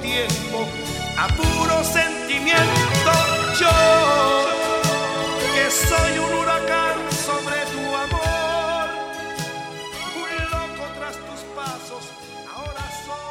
tiempo a puro sentimiento. Yo, que soy un huracán sobre tu amor, un loco tras tus pasos, ahora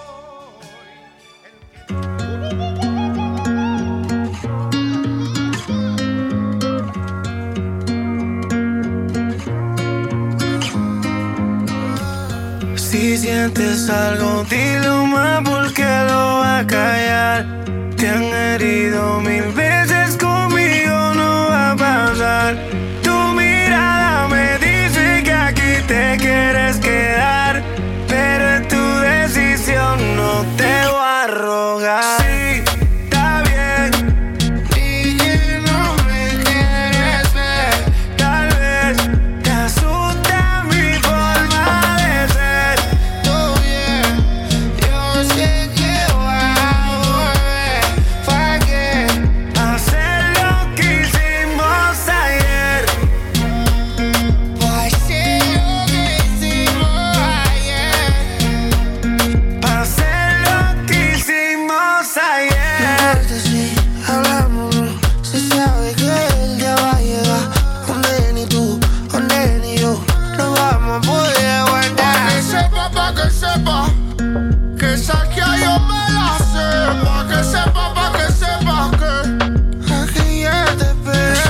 soy. Si sientes algo, dilo más, porque lo va a callar. Te han herido 1000 veces, conmigo no va a pasar. Tu mirada me dice que aquí te quieres quedar, pero es tu decisión, no te voy a rogar. Sí, está bien. Y que no me quieres ver. Tal vez te asusta mi forma de ser. Todo bien, yo sé que voy a volver. ¿Para qué hacer lo que hicimos ayer? ¿Para hacer lo que hicimos ayer? ¿Para hacer lo que hicimos ayer? Si hablamos, se sabe que el día va a llegar donde ni tú, donde ni yo no vamos a poder aguantar. Pa' que sepa, que esa que yo me la sé. Pa' que sepa que aquí ya te esperé.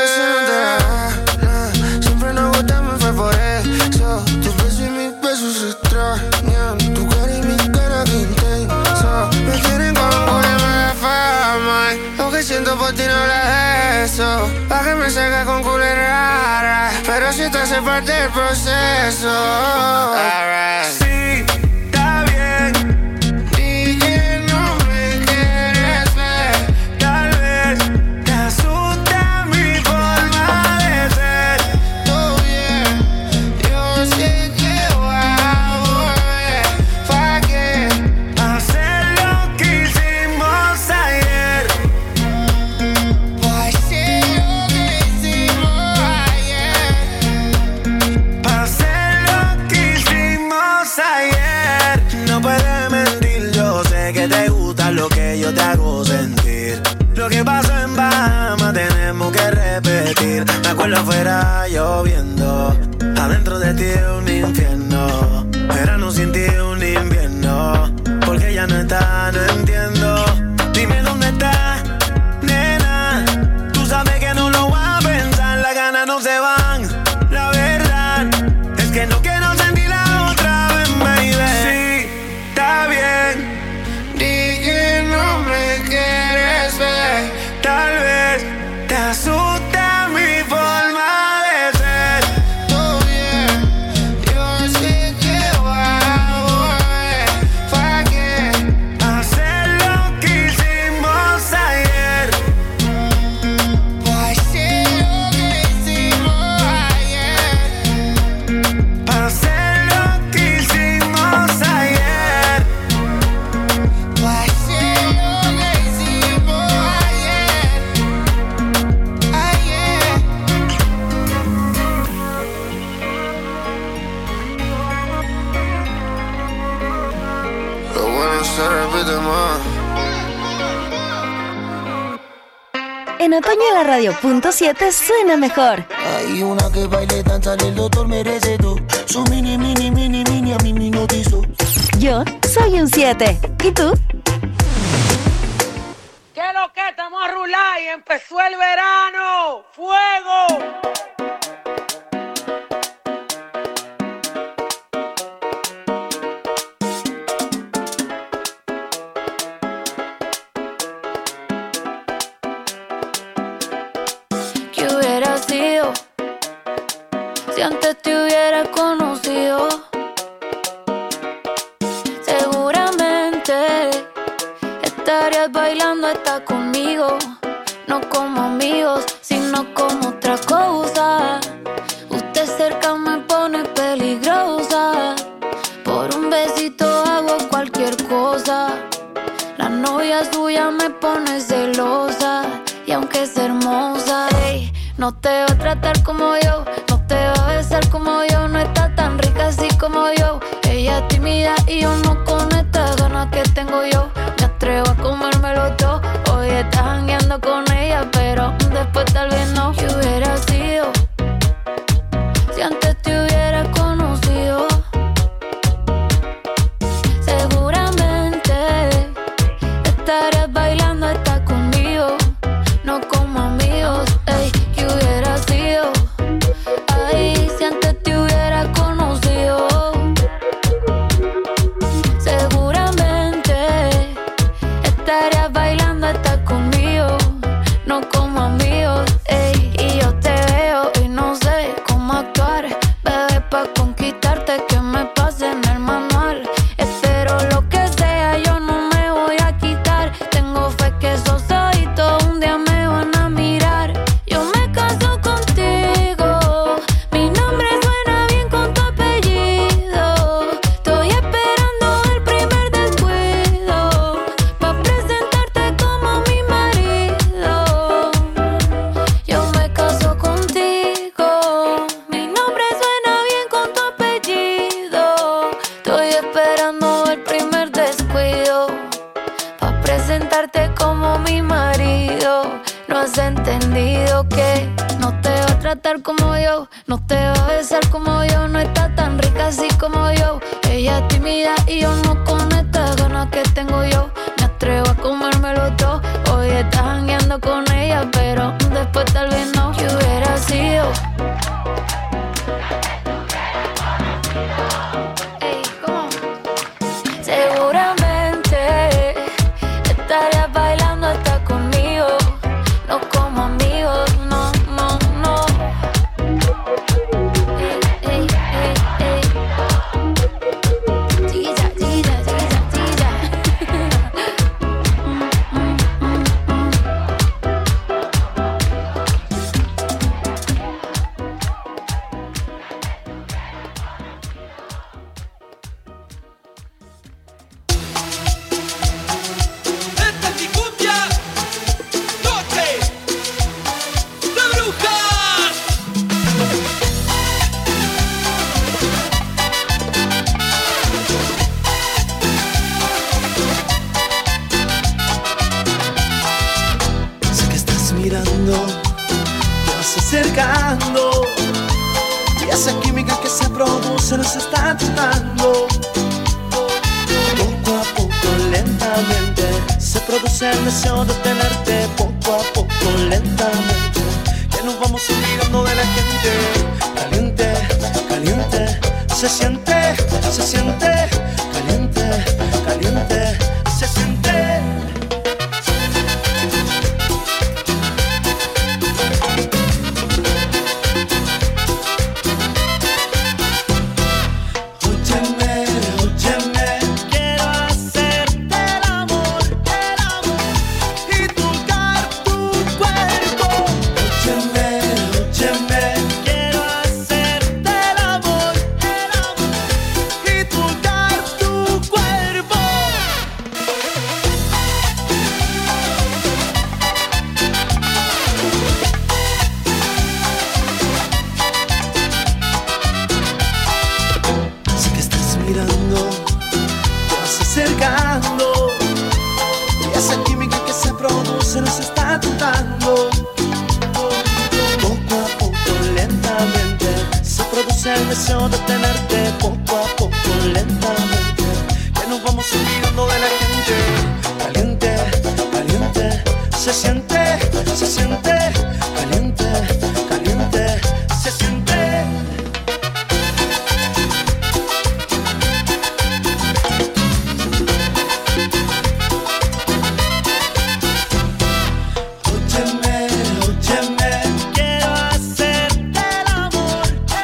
Siempre nos gustamos, fue por eso. Tus besos y mis besos se extrañan. Tu cara y mi cara que intensa me tienen como una mala fama. Lo que siento por ti no la eso. Pa' que me salga con culera rara, pero si te hace parte del proceso. Alright. Sí, está bien. Y que no me quieres ver. Tal vez te asusta mi forma de ser. Todo bien, yo sé que voy a volver. ¿Para qué hacer lo que hicimos ayer? ¿Para hacer lo que hicimos ayer? ¿Para hacer lo que hicimos ayer? No puedes mentir, yo sé que te gusta lo que yo te hago sentir. Lo que pasó en Bahamas tenemos que repetir. Me acuerdo afuera lloviendo, adentro de ti un infierno. Verano sin ti un invierno, porque ya no está, no entiendo. Dime dónde está, nena. Tú sabes que no lo voy a pensar, las ganas no se van. La verdad es que no quiero sentirla otra vez, baby. Sí, está bien. Di que no me quieres ver. Tal vez te asusta mi forma de ser. Todo bien, yo sé que voy a volver. ¿Para qué hacer lo que hicimos ayer? ¿Para hacer lo que hicimos ayer? ¿Para hacer lo que hicimos ayer? ¿Para hacer lo que hicimos ayer? Ayer. Lo bueno se repite más. En otoño la radio.7 suena mejor. Hay una que baile, danza, el doctor merece todo. Su mini, a mí me hipnotizó. Yo soy un 7. ¿Y tú? ¿Qué es lo que? Estamos a rular y empezó el verano. ¡Fuego! ¿Qué hubiera sido si antes te hubiera conocido? Seguramente estarías bailando hasta conmigo, no como amigos, sino como otra cosa. Usted cerca me pone peligrosa, por un besito hago cualquier cosa. La novia suya me pone celosa, y aunque es hermosa, ey, no te va a tratar como yo, no te va a besar como yo, no está tan rica así como yo. Ella es tímida y yo no, con estas ganas que tengo yo me atrevo otro. Hoy estás jangueando con ella, pero después tal vez no. ¿Qué hubiera sido si antes te hubiera conocido? Seguramente estarías bailando hasta conmigo, no como amigos. Ey, ¿qué hubiera sido? Ay, si antes te hubiera conocido. Seguramente estarías bailando hasta conmigo, no como amigos. Ey, y yo te veo y no sé cómo actuar, bebé, pa' conquistarte que me pase en el manual. Espero lo que sea, yo no me voy a quitar. Tengo fe que esos ojitos un día me van a mirar. Yo me caso contigo, mi nombre suena bien con tu apellido. Estoy esperando el primer descuido pa' presentarte como mi marido. Yo me caso contigo, mi nombre suena bien con tu apellido. Estoy esperando el primer descuido pa' presentarte como mi marido. No has entendido que no te va a tratar como yo, no te va a besar como yo, no está tan rica así como yo. Ella es tímida y yo no con estas ganas que tengo yo. Me atrevo a comérmelo todo. Hoy estás jangueando con ella, pero después tal vez no. ¿Qué hubiera sido? Ey, ¿cómo? Seguramente estarías bailando hasta conmigo, no como amigos, no, no, no. Ey, ey, ey, ey. Tilla, tilla, tilla, tilla. Esta es mi cumbia, noche de brujas. Sé que estás mirando, te vas acercando, y esa química que se produce nos está tratando. Poco a poco, lentamente, se produce el deseo de tenerte. Poco a poco, lentamente, que nos vamos olvidando de la gente. Caliente, caliente, se siente, caliente, caliente, se siente. Óyeme, óyeme, quiero hacerte el amor, y tocar tu cuerpo. Óyeme, óyeme, quiero hacerte el amor, y tocar tu cuerpo. Sé que estás mirando, te vas acercando, y esa química que se produce nos está tentando. Poco a poco, lentamente, se produce el deseo de tenerte. Poco a poco, lentamente, que nos vamos olvidando de la gente. Caliente, caliente, se siente, caliente, caliente, se siente. Óyeme, óyeme, quiero hacerte el amor,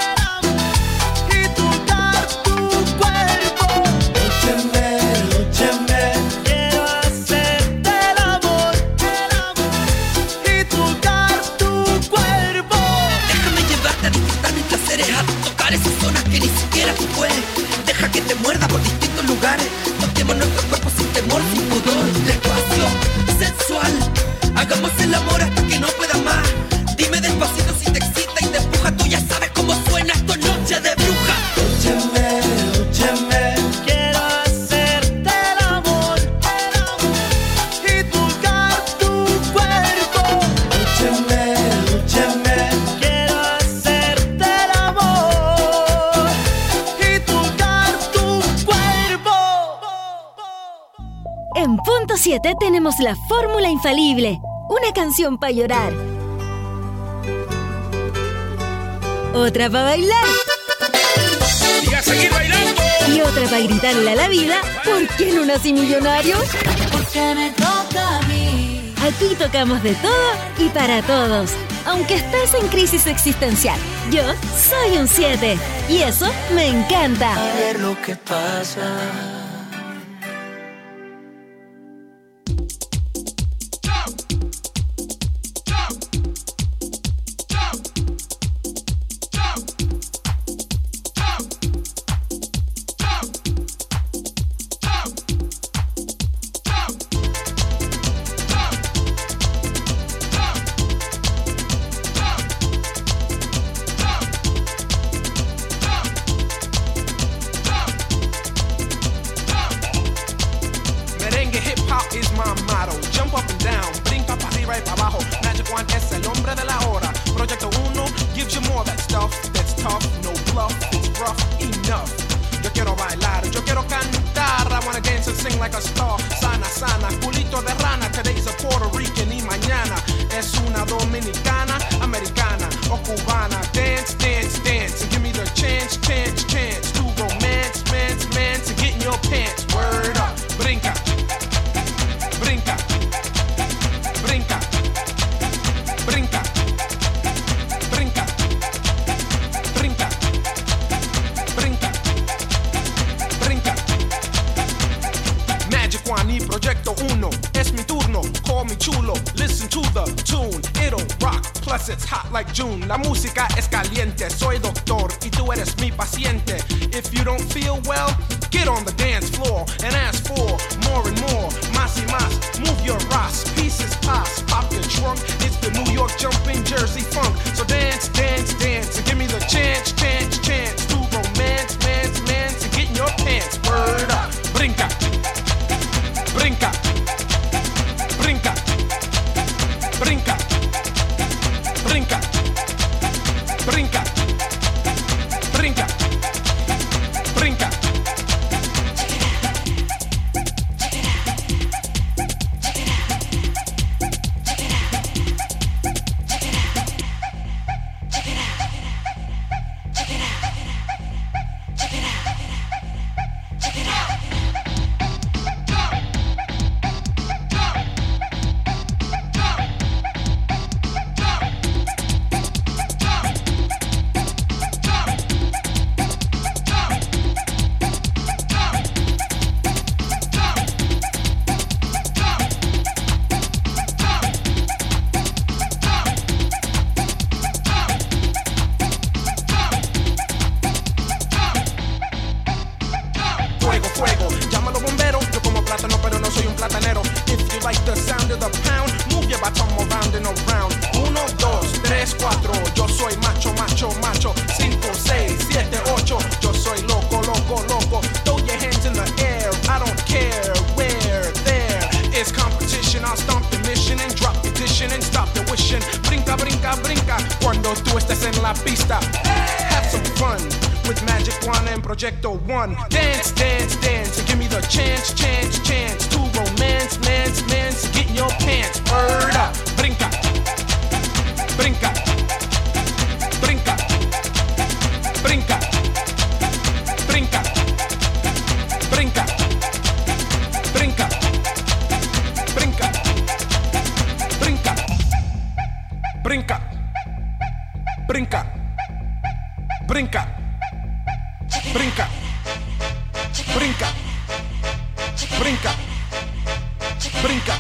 y tocar tu cuerpo. Óyeme, óyeme, quiero hacerte el amor, y tocar tu cuerpo. Déjame llevarte a disfrutar mis placeres, a tocar esas zonas que ni siquiera tú puedes. Deja que te muerda por distintos lugares. Toquemos nuestros cuerpos sin temor, sin pudor. Despacio, sensual, hagamos el amor hasta que no pueda más. Dime despacito si te excita y te empuja. Tú ya sabes cómo suena esto, noche de bruja. Óyeme, óyeme, quiero hacerte el amor, y tocar En Punto 7 tenemos la fórmula infalible. Una canción para llorar. Otra para bailar. Y a seguir bailando. Y otra para gritarle a la vida, ¿por qué no nací millonario? Porque me toca a mí. Aquí tocamos de todo y para todos. Aunque estés en crisis existencial, yo soy un 7. Y eso me encanta. A ver lo que pasa. La música es caliente, soy doctor y tú eres mi paciente. If you don't feel well, get on the dance floor and ask for more and more, más y más. Move your ass, pieces pass, pop your trunk. It's the New York jumping Jersey funk. So dance, dance, dance, and give me the chance, chance, chance to romance, man's, man's, and get in your pants. Word up, brinca, brinca, brinca, brinca, brinca. Brinca, brinca, brinca. Projecto One. Dance, dance, dance, and give me the chance, chance, chance to romance, man's, man's, get in your pants. Word up, brinca, brinca, brinca, brinca, brinca, brinca, brinca, brinca, brinca, brinca, brinca, brinca. Brinca, brinca, brinca, brinca.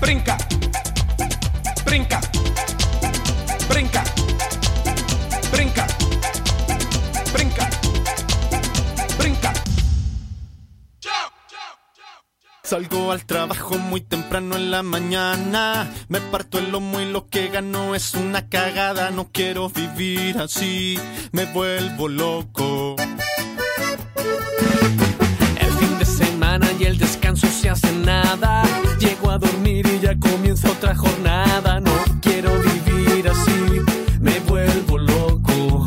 brinca, brinca, brinca, brinca, brinca, brinca. Salgo al trabajo muy temprano en la mañana, me parto el lomo y lo que gano es una cagada. No quiero vivir así, me vuelvo loco. El fin de semana y el descanso se hace nada. Llego a dormir y ya comienza otra jornada. No quiero vivir así, me vuelvo loco.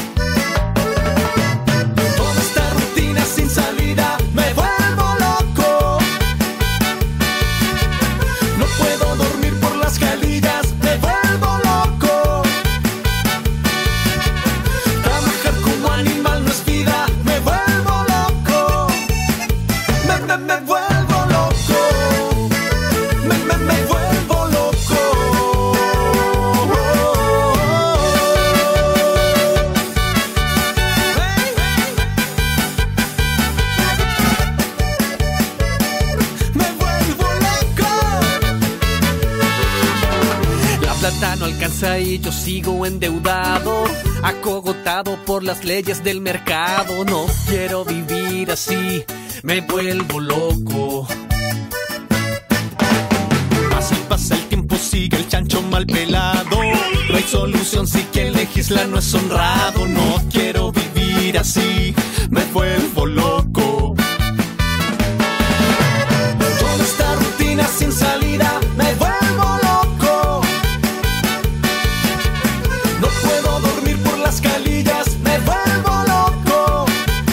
Toda esta rutina sin salida, me vuelvo loco. No puedo dormir por las calillas, me vuelvo loco. Trabajar como animal no es vida, me vuelvo loco. Me vuelvo loco. Me vuelvo loco. Me vuelvo loco. La plata no alcanza y yo sigo endeudado, acogotado por las leyes del mercado. No quiero vivir así, me vuelvo loco. Pasa el tiempo, sigue el chancho mal pelado. No hay solución si quien legisla no es honrado. No quiero vivir así, me vuelvo loco. Toda esta rutina sin salida, me vuelvo loco. No puedo dormir por las calillas, me vuelvo loco.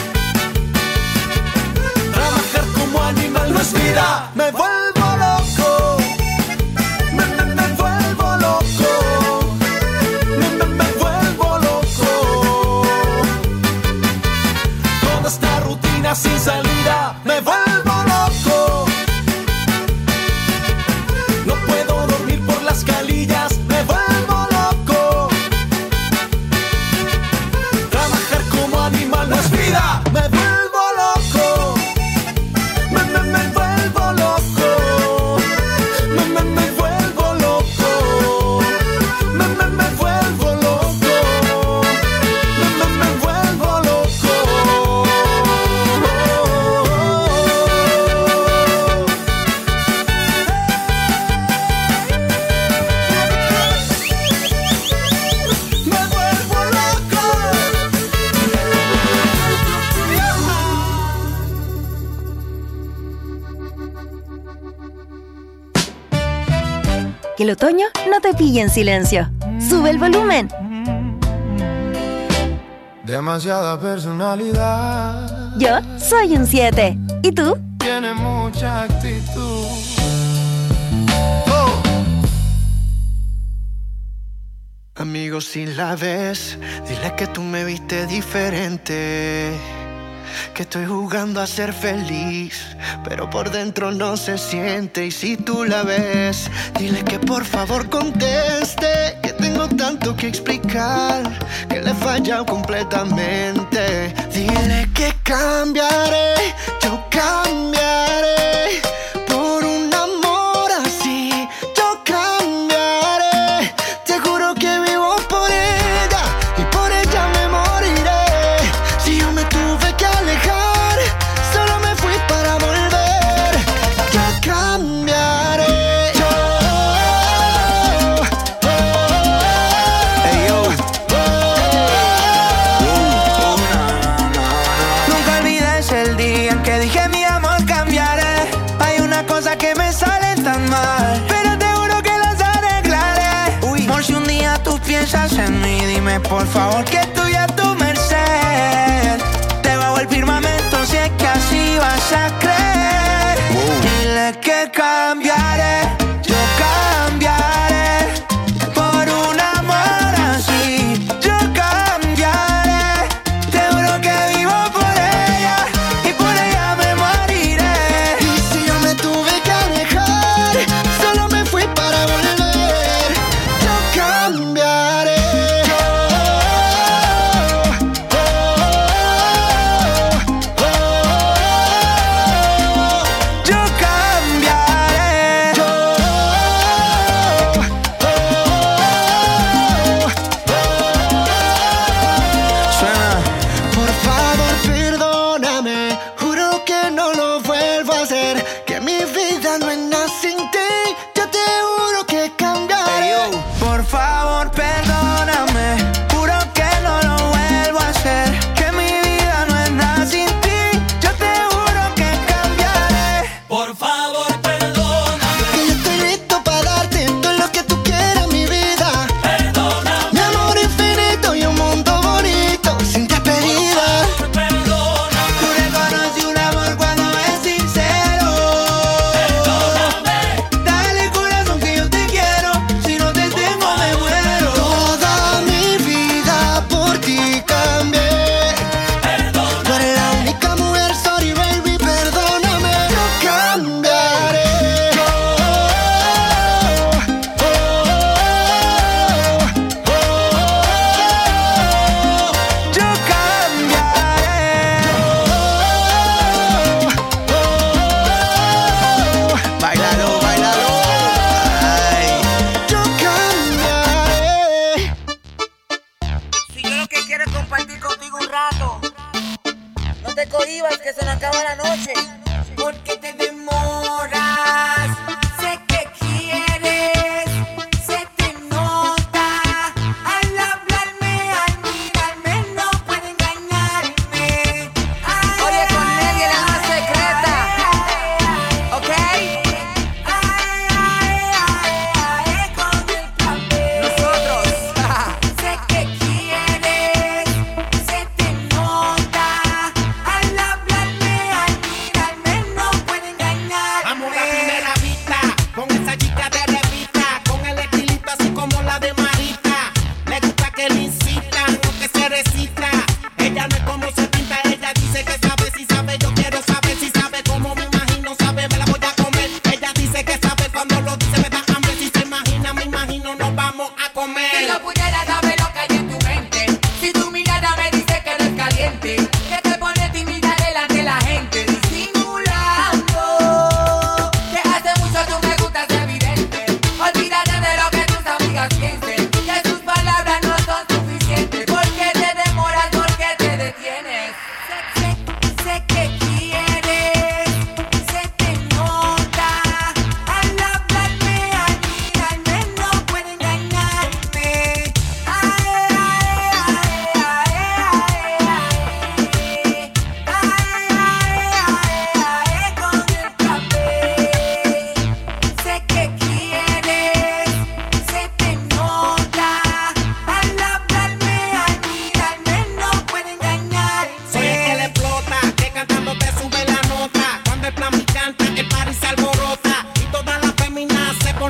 Trabajar como animal no es vida, me vuelvo loco. Me vuelvo loco. Me vuelvo loco. Toda esta rutina sin salida, me vuelvo loco. No puedo dormir por las calillas, me vuelvo loco. Trabajar como animal no es vida, me vuelvo loco. Me vuelvo loco. Me vuelvo loco. Me vuelvo loco. Me vuelvo loco. Me vuelvo loco. Que el otoño no te pille en silencio. Sube el volumen. Demasiada personalidad. Yo soy un 7. ¿Y tú? Tiene mucha actitud. Amigo, si la ves, dile que tú me viste diferente. Que estoy jugando a ser feliz, pero por dentro no se siente. Y si tú la ves, dile que por favor conteste. Que tengo tanto que explicar, que le he fallado completamente. Dile que cambiaré, yo cambiaré. Por un amor así, yo cambiaré. Te juro que vivo por ella y por ella me moriré. Si yo me tuve que alejar, solo me fui para volver. Yo cambiaré. Nunca olvides el día en que dije mi amor cambiaré. Hay una cosa que me sale tan mal, pero te juro que las arreglaré. Por si un día tú piensas en mí, dime por favor que estoy a tu merced. Te bajo el firmamento si es que así vas a creer. Dile que cambiaré, yo cambiaré. Por un amor así, yo cambiaré. Te juro que vivo por ella y por ella me moriré. Y si yo me tuve que alejar, solo me fui para volver. Yo cambiaré. Yo cambiaré.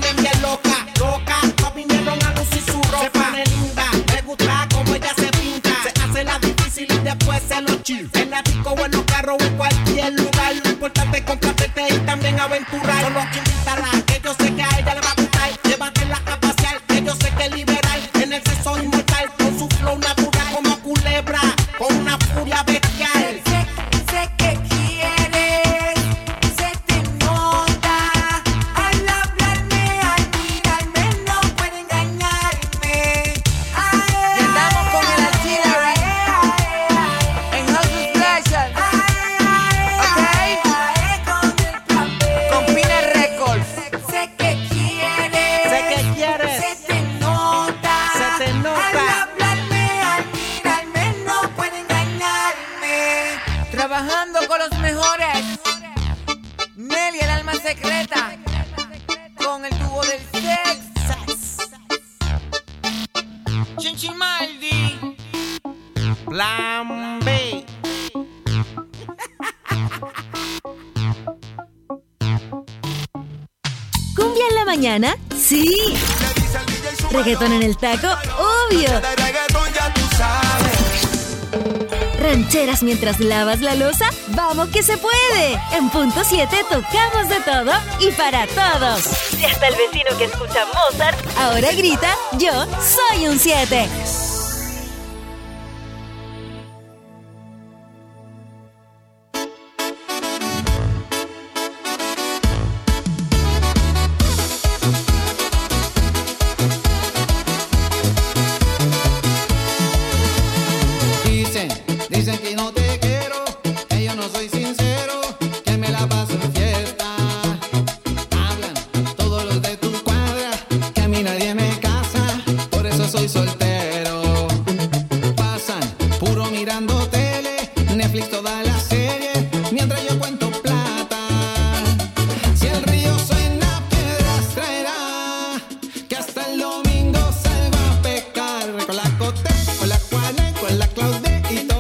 ponen bien loca, loca. Pa' vinieron a lucir su ropa. Se pone linda, me gusta como ella se pinta. Se hace la difícil y después se lo chill. En la disco o en los carros o en cualquier lugar. Lo importante es complacerse y también aventurar. Solo invitarla, que yo sé que a ella le va a gustar. Llévatela a pasear, que yo sé que es liberal. En el sexo inmortal, con su flow natural. Como culebra, con una furia bestial. Sé que quieres, se te nota. Al hablarme, al mirarme, no puede engañarme. Y andamos con el Artillery en House Pleasure. Con Pina Records. Sé que quieres, se te nota. Se te nota. Al hablarme, al mirarme, no puede engañarme. Trabajando con los mejores. Nelly, el alma secreta. Con el tubo del Texas. Chinchimaldi. Plan B. ¿Cumbia en la mañana? ¡Sí! ¿Reggaetón en el taco? ¡Obvio! ¿Rancheras mientras lavas la loza? ¡Vamos que se puede! En punto 7 tocamos de todo y para todos. Y hasta el vecino que escucha Mozart ahora grita: ¡Yo soy un 7! Dicen que no te quiero, que yo no soy sincero, que me la paso en fiesta. Hablan todos los de tu cuadra, que a mí nadie me casa, por eso soy soltero. Pasan puro mirando tele, Netflix toda la serie, mientras yo cuento plata. Si el río suena, piedras traerá, que hasta el domingo salgo a pecar. Con la Cote, con la Juana, con la Claudia.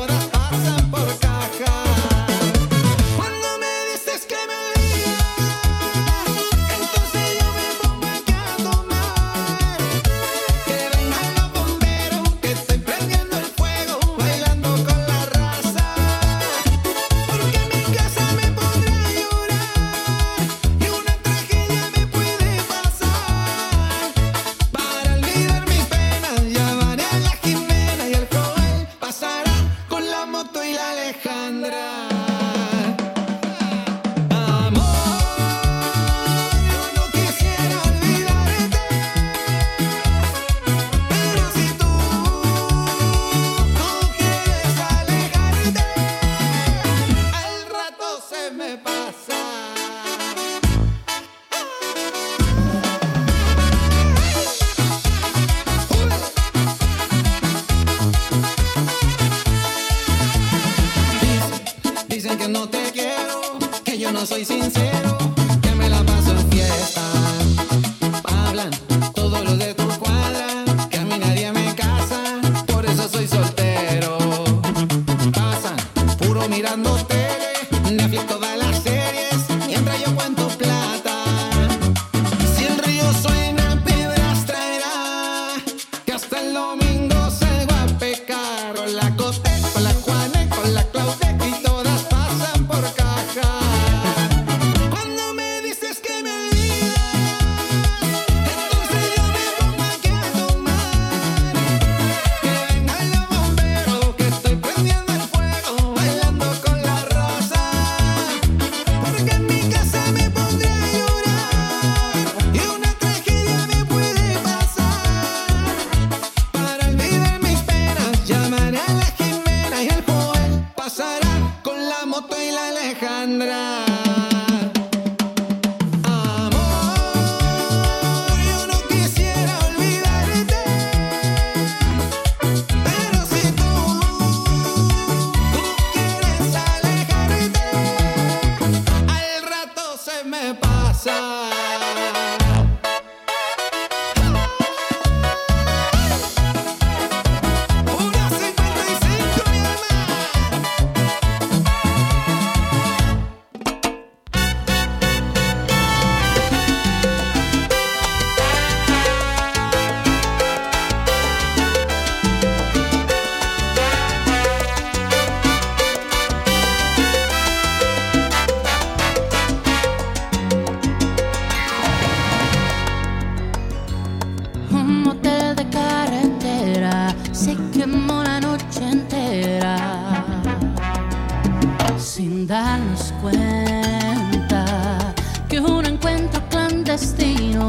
Dicen que no te quiero, que yo no soy sincero, que me la paso en fiesta. Hablan todos los de tu cuadra, que a mí nadie me casa, por eso soy soltero. Pasan puro mirando tele, Netflix todas las series, mientras yo cuento plata. Si el río suena, piedras traerá, que hasta el domingo salgo a pecar. Con la Cote, con la Juana, con la Claudia y todas pasan por caja.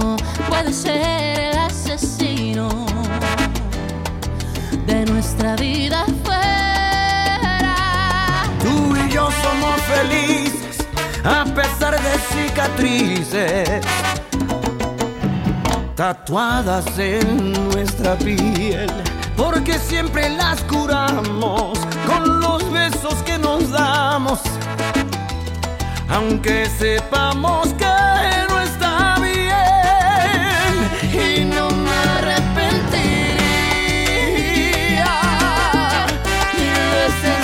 puede ser el asesino de nuestra vida fuera. Tú y yo somos felices a pesar de cicatrices tatuadas en nuestra piel, porque siempre las curamos con los besos que nos damos, aunque sepamos que no está bien. Y no me arrepentiría, mil veces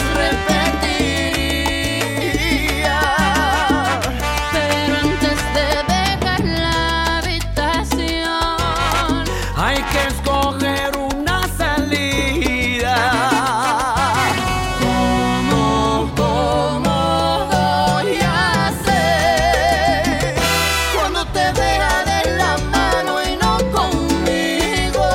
repetiría, pero antes de dejar la habitación hay que escoger una salida. ¿Cómo voy a hacer cuando te vea de la mano y no conmigo?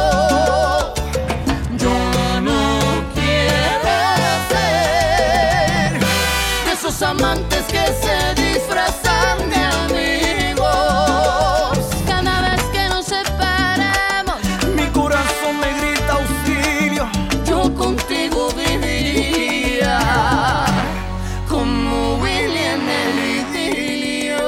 Yo no quiero ser de esos amantes que se disfrazan de amigos. cada vez que nos separamos. Mi corazón me grita auxilio. Yo contigo viviría como Willy en el idilio.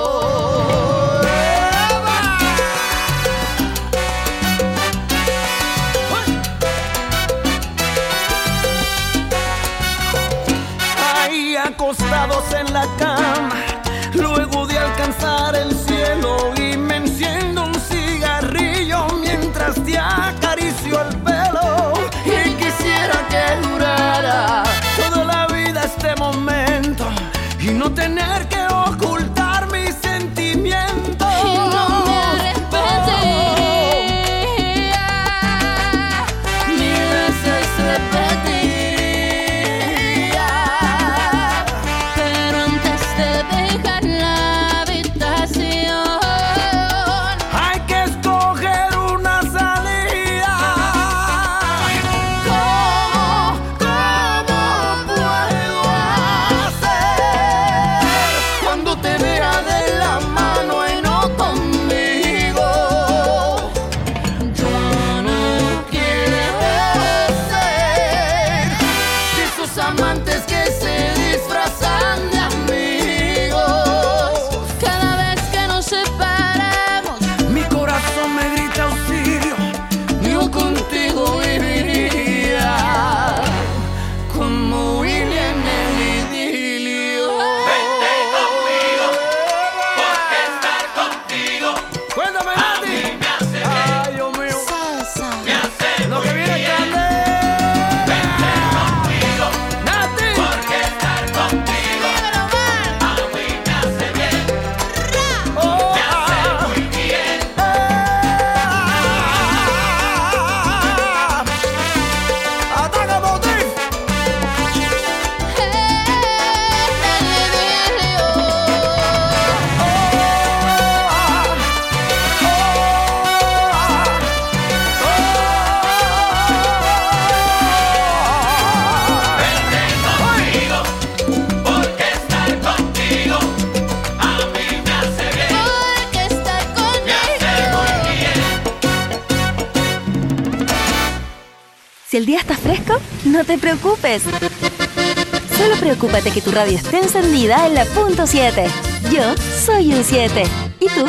Ahí acostados en la cama, luego de alcanzar el cielo, y me enciendo un cigarrillo mientras te acaricio el pelo. Y quisiera que durara toda la vida este momento y no tener que ocultar mis sentimientos. Y no me arrepentiría, mil veces repetiría, pero antes de dejar la habitación Hay que escoger una salida. ¿Cómo puedo hacer cuando te vea de la mano y no conmigo? yo no quiero ser de esos amantes que se disfrazan de amigos. cada vez que nos separamos. Mi corazón me grita auxilio. Yo contigo viviría como Willy en el idilio. Vente conmigo, porque estar contigo. Cuéntame, Nati. Me hace bien. Ay, Dios mío. Salsa. Me hace lo que viene grande. Vente conmigo, Nati. Porque estar contigo a mí me hace bien. Me hace muy bien. Ataca, Motif. Vente conmigo, porque estar contigo a mí me hace bien. Porque estar Me hace muy bien. Si el día está fresco, no te preocupes. Solo preocúpate que tu radio esté encendida en la punto 7. Yo soy un 7. ¿Y tú?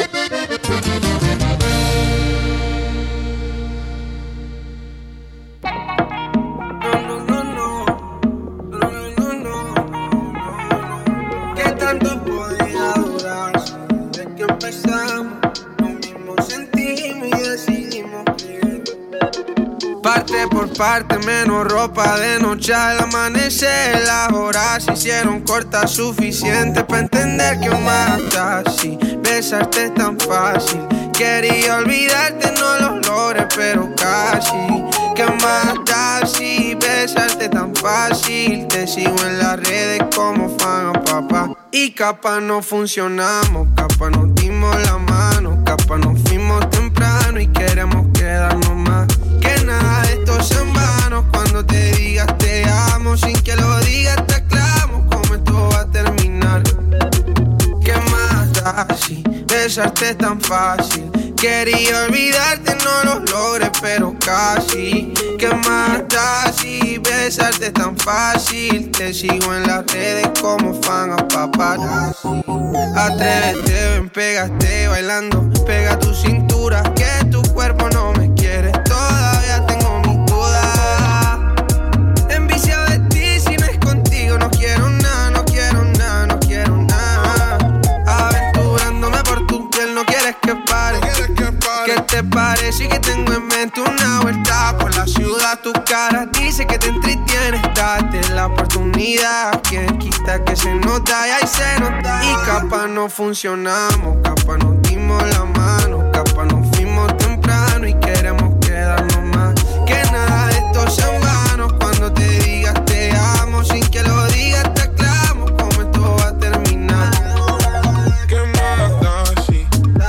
¿Qué tanto podía durar? Desde que empezamos, lo mismo sentimos y decidimos vivir. Parte por parte, menos ropa de noche al amanecer. Las horas se hicieron cortas, suficiente para entender que matas. Si besarte es tan fácil, quería olvidarte, no lo logré, pero casi. ¿Qué más da si besarte tan fácil? Te sigo en las redes como fan a papá. Y capaz no funcionamos, capaz nos dimos la mano, capaz nos fuimos temprano y queremos quedarnos más. Que nada de esto sea en vano, cuando te digas te amo, sin que lo digas te aclamo cómo esto va a terminar. ¿Qué más da si besarte es tan fácil? Quería olvidarte, no lo logré, pero casi. ¿Qué más da si besarte es tan fácil? Te sigo en las redes como fan a paparazzi. Atrévete, ven, pégate bailando. Pega tu cintura, que tu cuerpo no me quiere. Todavía tengo mis dudas. Enviciado de ti, si no es contigo no quiero nada, no quiero nada, no quiero nada. Aventurándome por tu piel, no quieres que pare. ¿Qué te parece que tengo en mente una vuelta por la ciudad? Tu cara dice que te entretiene. Date la oportunidad, quien quita que se nota y ahí se nota. Y capaz no funcionamos, capaz nos dimos la mano, capaz nos fuimos temprano y queremos quedarnos más. Que nada de esto sea en vano. Cuando te digas te amo, sin que lo digas te aclamo cómo esto va a terminar. ¿Qué más da si?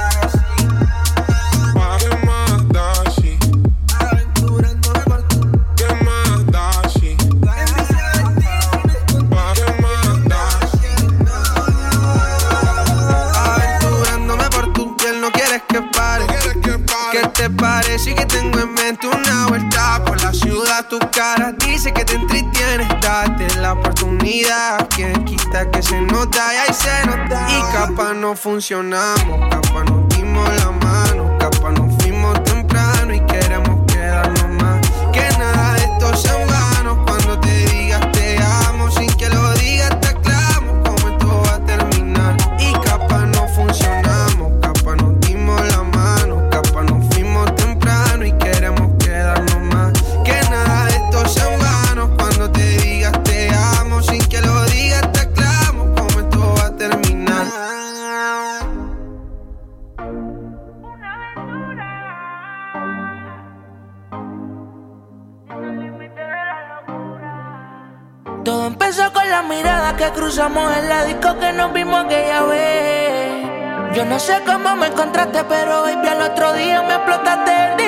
¿Qué más da si? Aventurándome por tu. ¿Qué más da si? ¿Qué más da si? Aventurándome por tu piel, no quieres que pare. ¿Qué te parece que tengo en mente una vuelta por la ciudad? Tu cara dice que te entretiene. Date la oportunidad, quien quita que se nota y ahí se nota. Y capaz no funcionamos, capaz nos dimos la mano, capaz nos fuimos temprano y queremos quedarnos más. Que nada de esto sea en vano. Cuando te digas te amo, sin que lo digas te aclamo cómo esto va a terminar. Y capaz no funcionamos, capaz nos dimos la mano, capaz nos fuimos temprano y queremos quedarnos más. Que nada de esto sea en vano. Cuando te digas te amo, sin que lo digas te aclamo cómo esto va a terminar. Todo empezó con la mirada que cruzamos en la disco que nos vimos aquella vez. Yo no sé cómo me encontraste, pero baby al otro día me explotaste el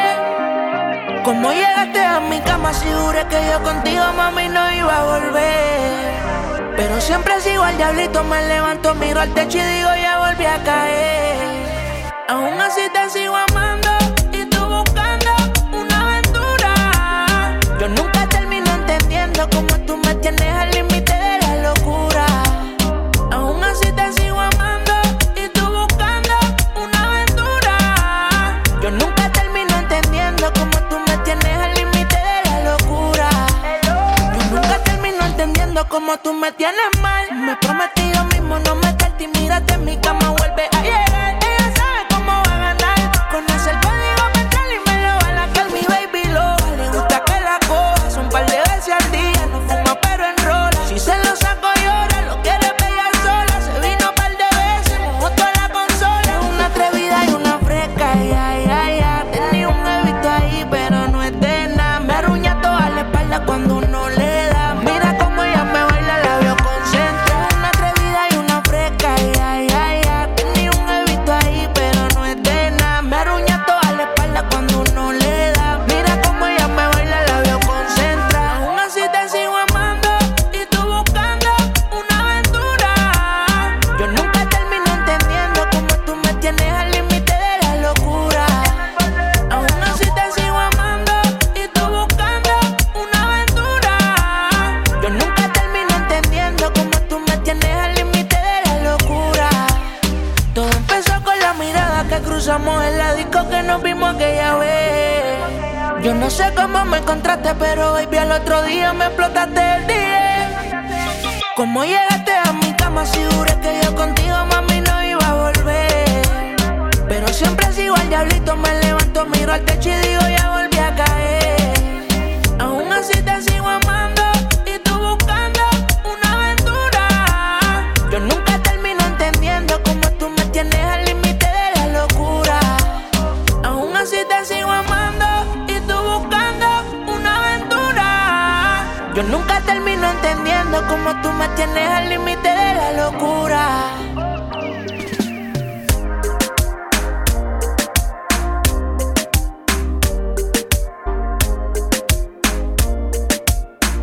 día. Cómo llegaste a mi cama, si juré que yo contigo, mami, no iba a volver. Pero siempre sigo al diablito, me levanto, miro al techo y digo ya volví a caer. Aún así te sigo amando y tú buscando una aventura. Yo nunca termino entendiendo cómo tú me tienes al límite de la locura. Aún así te sigo amando y tú buscando una aventura. Yo nunca termino entendiendo cómo tú me tienes al límite de la locura. Yo nunca termino entendiendo cómo tú me tienes mal. Me prometí yo mismo no meterte y mírate en mi cama, vuelve a llegar. Ella sabe cómo va a ganar. Conoce el código mental y me lo va a lacar. Mi baby loca, le gusta que la coja. Son un par de veces al día, no fuma pero enrola. Si se lo saco llora, lo quiere pegar sola. Se vino un par de veces, mojó toda la consola. Una atrevida y una fresca, ya. Tenía un evito ahí, pero no es de nada. Me arruña toda la espalda cuando uno le da. Mira cómo ella me baila, la veo concentrada. Una atrevida y una fresca, ya. Tenía un evito ahí, pero no es de nada. Me arruña toda la espalda cuando uno le da. Mira cómo ella me baila, la veo concentrada. Aún así te sigo amando y tú buscando una aventura. Yo nunca termino entendiendo cómo tú me tienes al límite de la locura. Aún así te sigo amando y tú buscando una aventura. Yo nunca termino entendiendo cómo tú me tienes al límite de la locura. Todo empezó con la mirada que cruzamos en la disco que nos vimos aquella vez. Yo no sé cómo me encontraste, pero baby al otro día me explotaste el día. Cómo llegaste a mi cama, si juré que yo contigo, mami, no iba a volver. Pero siempre sigo al diablito, me levanto, miro al techo y digo ya volví a caer. Aún así te sigo amando y tú buscando una aventura. Yo nunca termino entendiendo cómo tú me tienes al límite de la locura. Aún así te sigo amando y tú buscando una aventura. Yo nunca termino entendiendo cómo tú me tienes al límite de la locura.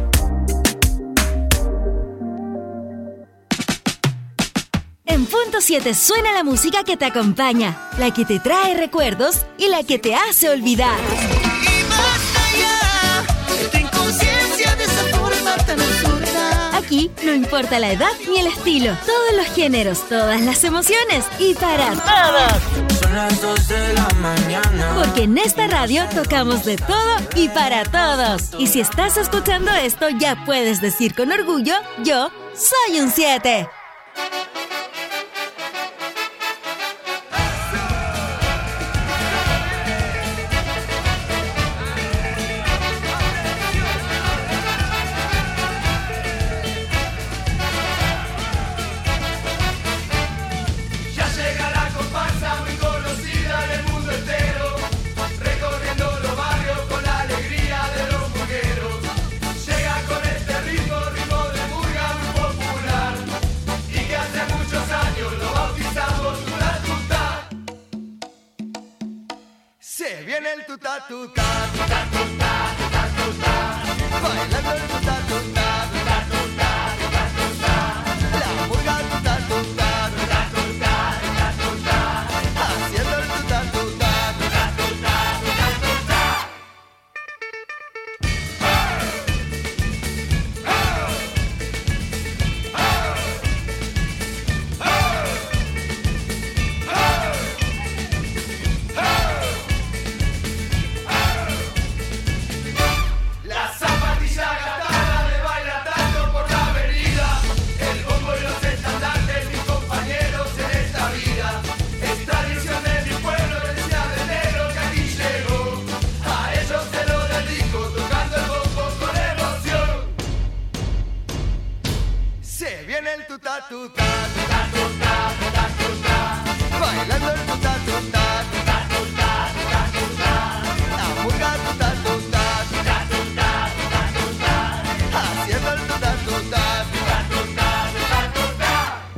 En punto 7 suena la música que te acompaña, la que te trae recuerdos y la que te hace olvidar. Y basta ya de tu inconsciencia de esa forma tan absurda. Aquí no importa la edad ni el estilo, todos los géneros, todas las emociones y para todos. Son las 2 de la mañana. Porque en esta radio tocamos de todo y para todos. Y si estás escuchando esto, ya puedes decir con orgullo, yo soy un 7. Viene el tuta tuta, tuta tuta, tuta tuta, bailando el tuta tuta, tuta tuta, tuta tuta, la murga tuta tuta, tuta tuta, tuta tuta, haciendo el tuta tuta, tuta tuta, tuta tuta. Tuta tuta, tuta tuta, tuta tuta, bailando el tuta tuta, tuta tuta, tuta tuta, la murga tuta tuta, tuta tuta, tuta tuta, haciendo el tuta tuta, tuta tuta, tuta tuta.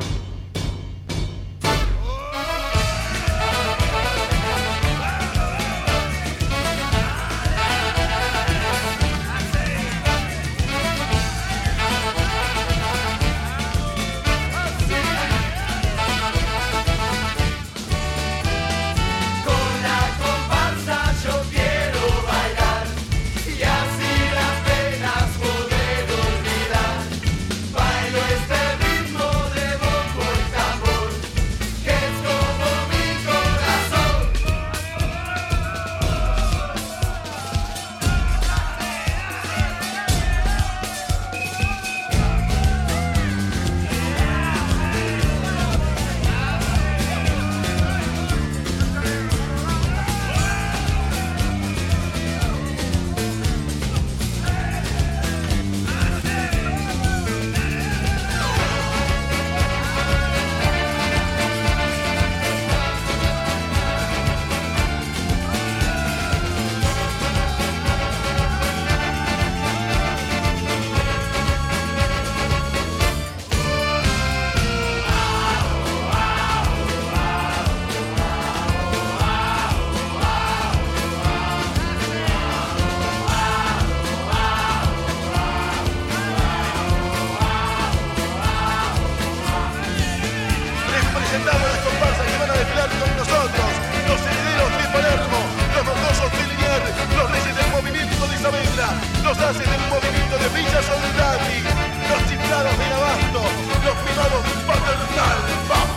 Los haces del movimiento de Villa Soldati, los chiflados de Abasto, los mimados paternal. ¡Vamos!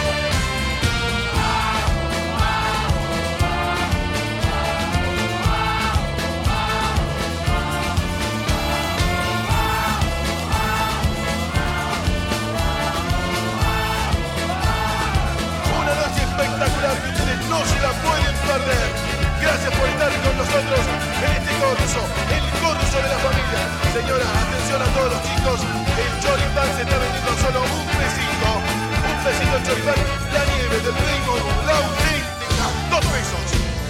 Una noche espectacular que ustedes no se la pueden perder. Gracias por estar con nosotros en este corso, el corso de la familia. Señora, atención a todos los chicos, el choripán se está vendiendo solo un pesito el choripán, la nieve del primo, la auténtica, 2 pesos.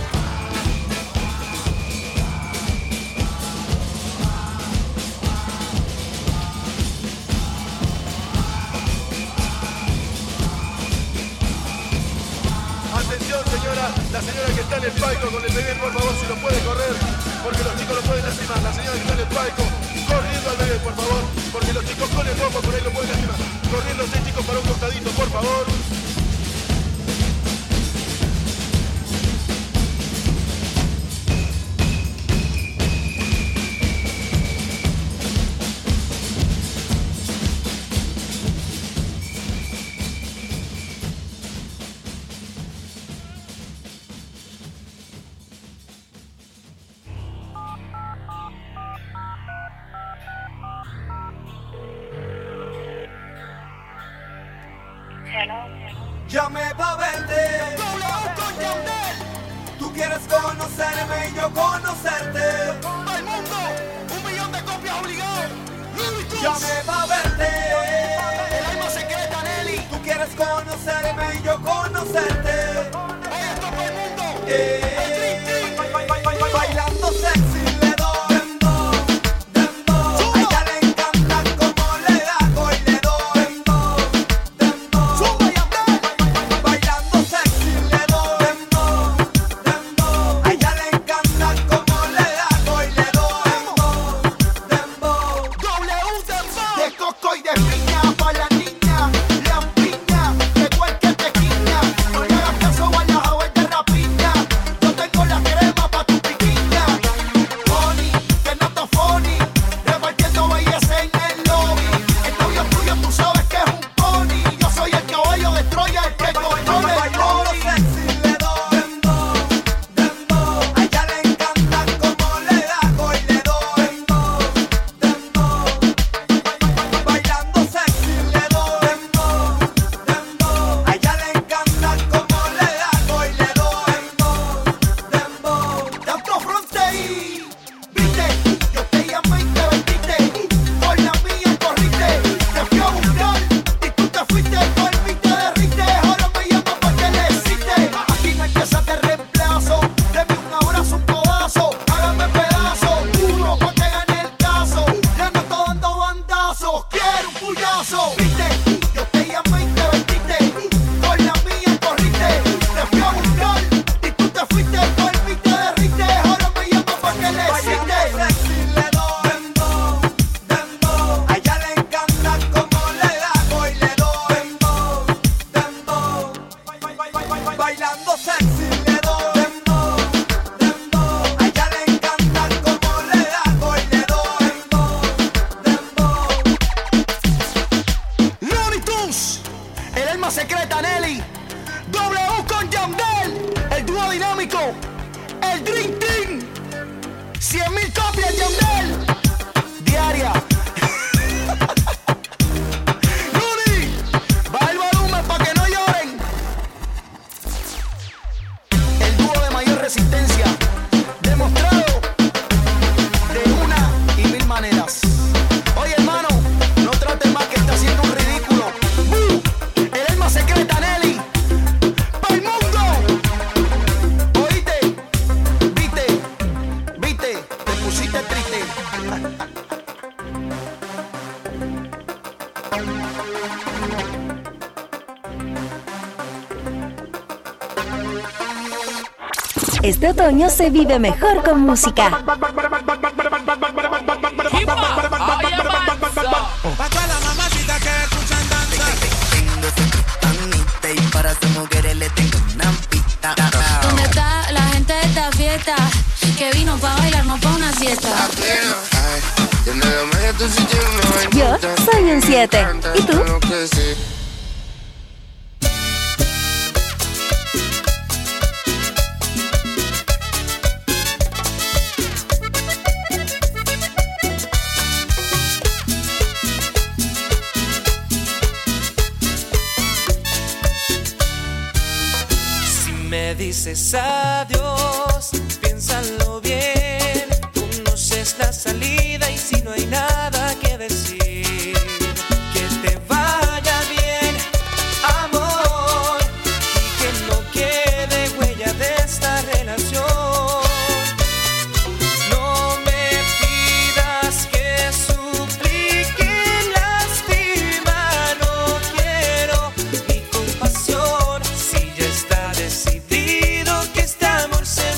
Atención señora, la señora que está en el palco con el bebé, por favor, si lo puede correr, porque los chicos lo pueden lastimar. La señora que está en el palco, corriendo al bebé, por favor, porque los chicos con el bombo por ahí lo pueden lastimar. Corriéndose chicos para un costadito, por favor. Llamé pa' verte. Tú quieres conocerme y yo conocerte. Todo el mundo, 1 millón de copias obligado. Llamé pa' verte. El alma secreta, Nelly. Tú quieres conocerme y yo conocerte. Oye, esto todo el mundo. Bailando sexy le doy dembow, dembow. A ella le encanta como le hago y le doy dembow, dembow. Bailando sexy le doy dembow, dembow. A ella le encanta como le hago y le doy dembow, dembow. De coco y de piña pa' la niña, la piña, de cualquier tequila. No le hagas caso a la joven de rapiña. Yo tengo la crema pa' tu piquiña. Honey, que no está funny, repartiendo belleza en el lobby. El novio tuyo tú sabes que es un pony. Yo soy el caballo de Troya, el que controla el pony. Sexy le doy dembow, dembow. A ella le encanta como le hago y le doy dembow, dembow. Bailando sexy le doy dembow, dembow. A ella le encanta como le hago y le doy dembow, dembow. Tanto fronte y viste, yo te llamé y te vendiste. Por la mía corriste, te fui a buscar y tú te fuiste. Por mí te derrite, ahora me llamas pa' que le hiciste. Aquí no hay piezas de reemplazo, deme un abrazo, un codazo, hágame pedazo, uno pa' que gane el caso. Ya no estoy dando bandazos, quiero un puyazo. Viste, yo te llamé y te vendiste. Por la mía corriste, te fui a buscar y tú te fuiste. Por mí te derrite, ahora me llamas pa' que le hiciste. Sexy le doy dembow, dembow. A ella le encanta como le hago y le doy dembow, dembow. Bailando sexy le doy dembow, dembow. A ella le encanta como le hago y le doy dembow, dembow. Looney Tunes, el alma secreta Nelly, W con Yandel, el dúo dinámico, el Dream Team, 100,000 copias Yandel, diaria. Looney, baja el volumen pa' que no lloren. El dúo de mayor resistencia, demostrado de una y mil maneras. Oye hermano, no trates más que está haciendo un ridículo. El alma secreta Nelly, pa'l mundo. Oíste, viste, te pusiste triste. Este otoño se vive mejor con música. Pa' toda la mamacita que escuchan danza. Y para esas mujeres le tengo una pista. ¿Dónde está la gente de esta fiesta? Que vino pa' bailar, no pa' una siesta. Yo soy un 7. ¿Y tú? Si me dices adiós, piénsalo bien. Conoces la salida y si no hay nada que decir, que te vaya bien, amor, y que no quede huella de esta relación. No me pidas que suplique, lástima, no quiero ni compasión. Si ya está decidido que este amor se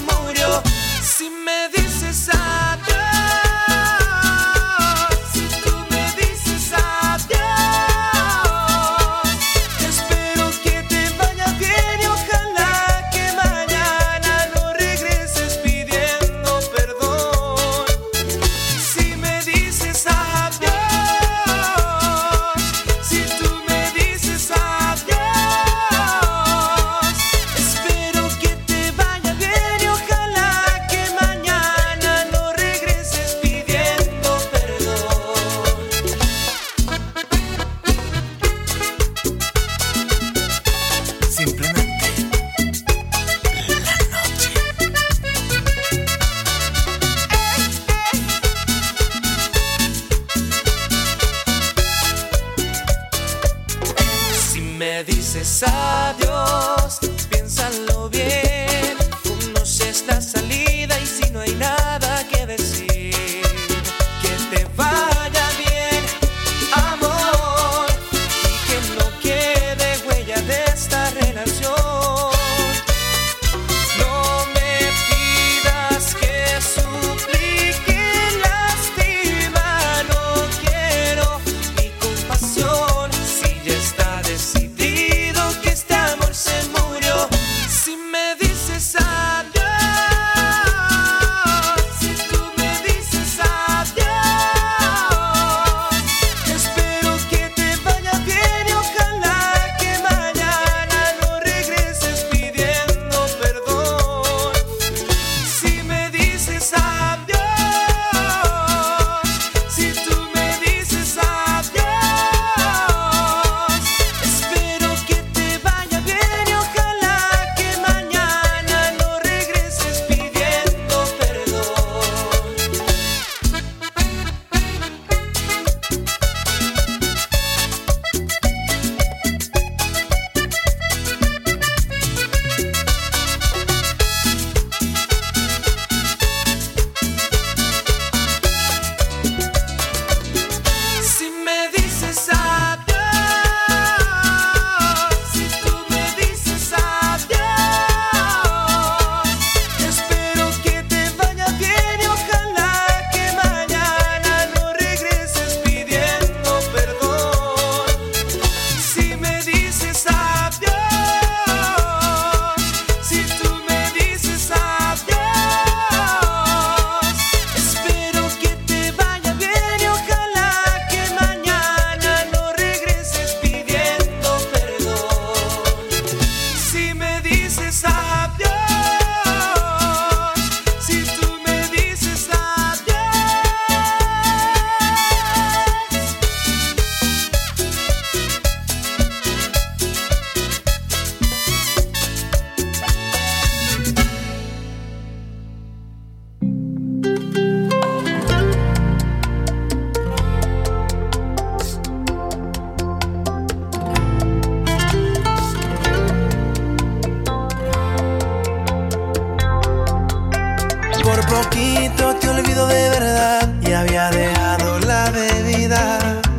poquito te olvido de verdad y había dejado la bebida.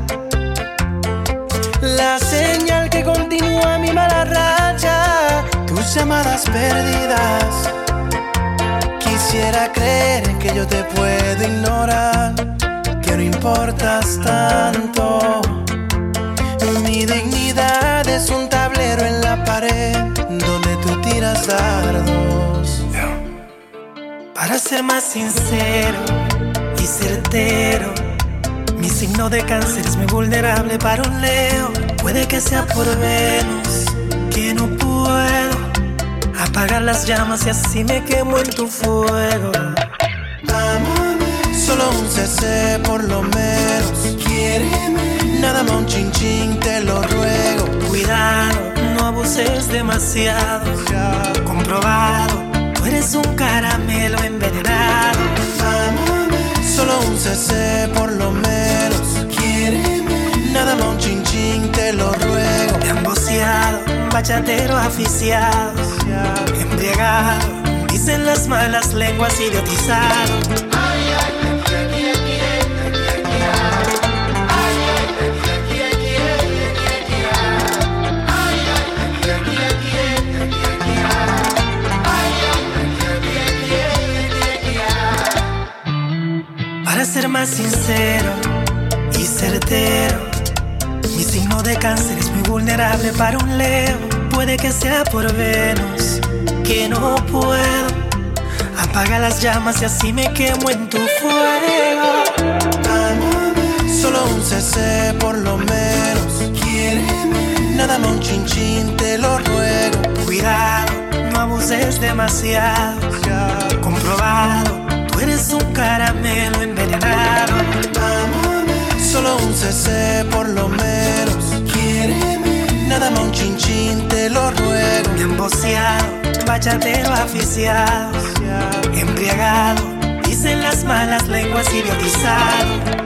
La señal que continúa mi mala racha, tus llamadas perdidas. Quisiera creer que yo te puedo ignorar, que no importas tanto. Mi dignidad es un tablero en la pared donde tú tiras dardos. Para ser más sincero y certero, mi signo de cáncer es muy vulnerable para un Leo. Puede que sea por Venus, que no puedo apagar las llamas y así me quemo en tu fuego. Solo un CC por lo menos, quiéreme. Nada más un chin chin, te lo ruego. Cuidado, no abuses demasiado. Comprobado, tú eres un caramelo envenenado. Solo un CC por lo menos, quiéreme. Nada más un chin chin, te lo ruego. Emboceado, bachatero aficiado, embriagado, dicen las malas lenguas, idiotizado. Para ser más sincero y certero, mi signo de cáncer es muy vulnerable para un Leo. Puede que sea por Venus, que no puedo apagar las llamas y así me quemo en tu fuego. Solo un CC por lo menos, quiéreme. Nada más un chin chin, te lo ruego. Cuidado, no abuses demasiado. Comprobado, tú eres un caramelo envenenado. Solo un CC por lo menos, quiéreme. Nada más un chin chin, te lo ruego. Emboceado, bachatero aficiado, embriagado, dicen las malas lenguas, idiotizado.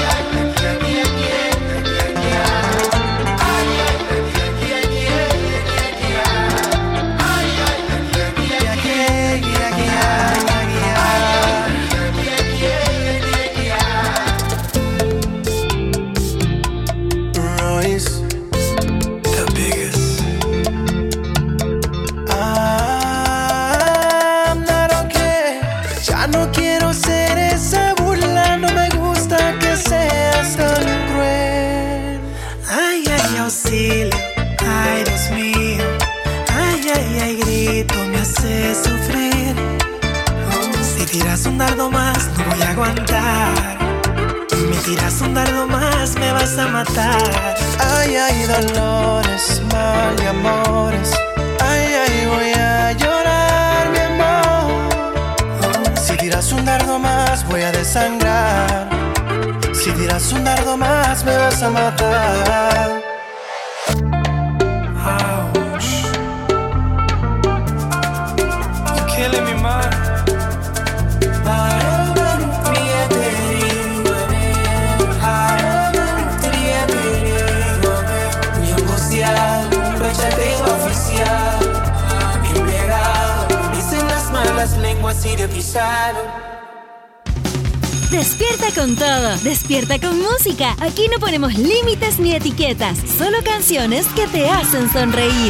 Ay, Dios mío, ay, ay, ay, grito, me hace sufrir. Si tiras un dardo más, no voy a aguantar. Me tiras un dardo más, me vas a matar. Ay, ay, dolores, mal y amores. Ay, ay, voy a llorar, mi amor. Si tiras un dardo más, voy a desangrar. Si tiras un dardo más, me vas a matar. Killing me, man. Mi emboceado, bachatero oficial, embriagado, dicen las malas lenguas, idiotizaron. Despierta con todo, despierta con música. Aquí no ponemos límites ni etiquetas, solo canciones que te hacen sonreír.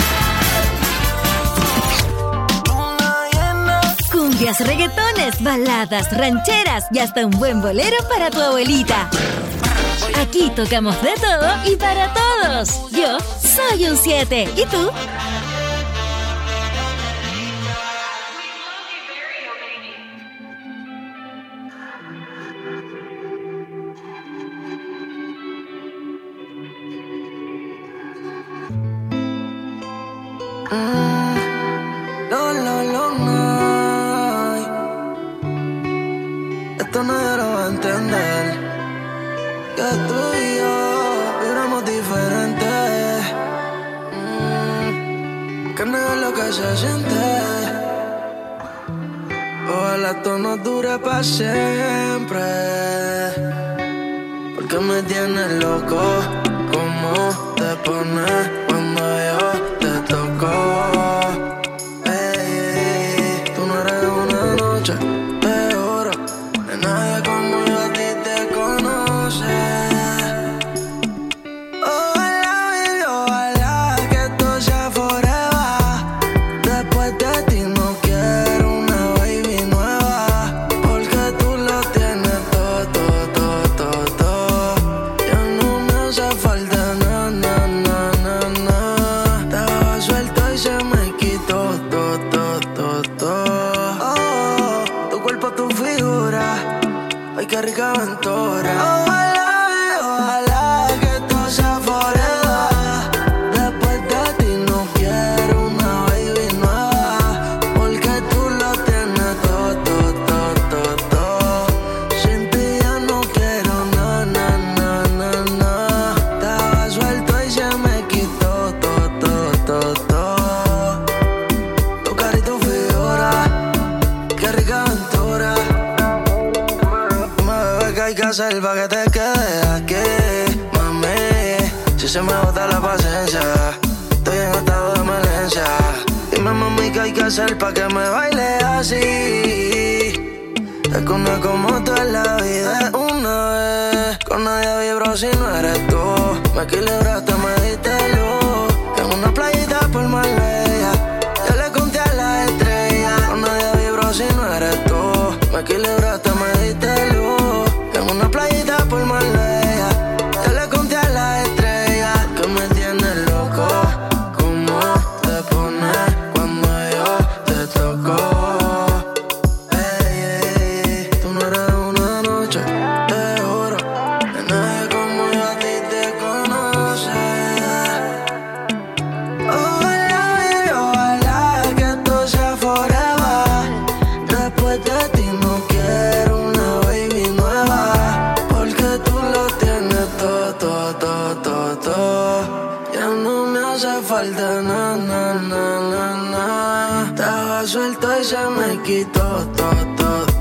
Cumbias, reggaetones, baladas, rancheras y hasta un buen bolero para tu abuelita. Aquí tocamos de todo y para todos. Yo soy un 7. ¿Y tú? Esto nadie lo va a entender, que tú y yo vibramos diferente, que no es lo que se siente. Ojalá esto no dure para siempre, porque me tienes loco. ¿Cómo te pones cuando yo te toco? Tú no eres una noche, cuerpo, tu figura. Ay, qué rica aventura. Ojalá que esto sea forever. Después de ti no quiero una baby nueva, porque tú lo tienes todo, todo, todo, todo. Sin ti ya no quiero na, na, na, na, na. Estaba suelto y se me quitó todo, todo, todo, todo. Tu cara y tu figura, qué rica aventura. ¿Qué hay que hacer pa' que te quedes aquí, mami? Si se me bota la paciencia, estoy en estado de emergencia. Dime, mami, ¿qué hay que hacer pa' que me baile así? Es que una como tú en la vida es una vez. Con nadie vibro si no eres tú. Me equilibraste, me diste luz. En una playita por Marbella, yo le conté a las estrellas. Con nadie vibro si no eres tú. Me equilibraste, me diste luz. En una playita por Marbella, yo le conté a las estrellas. Que me tienes loco, cómo te pones cuando yo te toco. Ey, ey, ey, tú no eres una noche, te juro, que nadie como yo a ti te conoce. Ojalá que esto sea forever. Después de ti no quiero una baby nueva, porque tú lo tienes todo, todo, todo, todo, todo. Ya no me hace falta na, na, na, na, na. Estaba suelto y se me quitó todo, todo,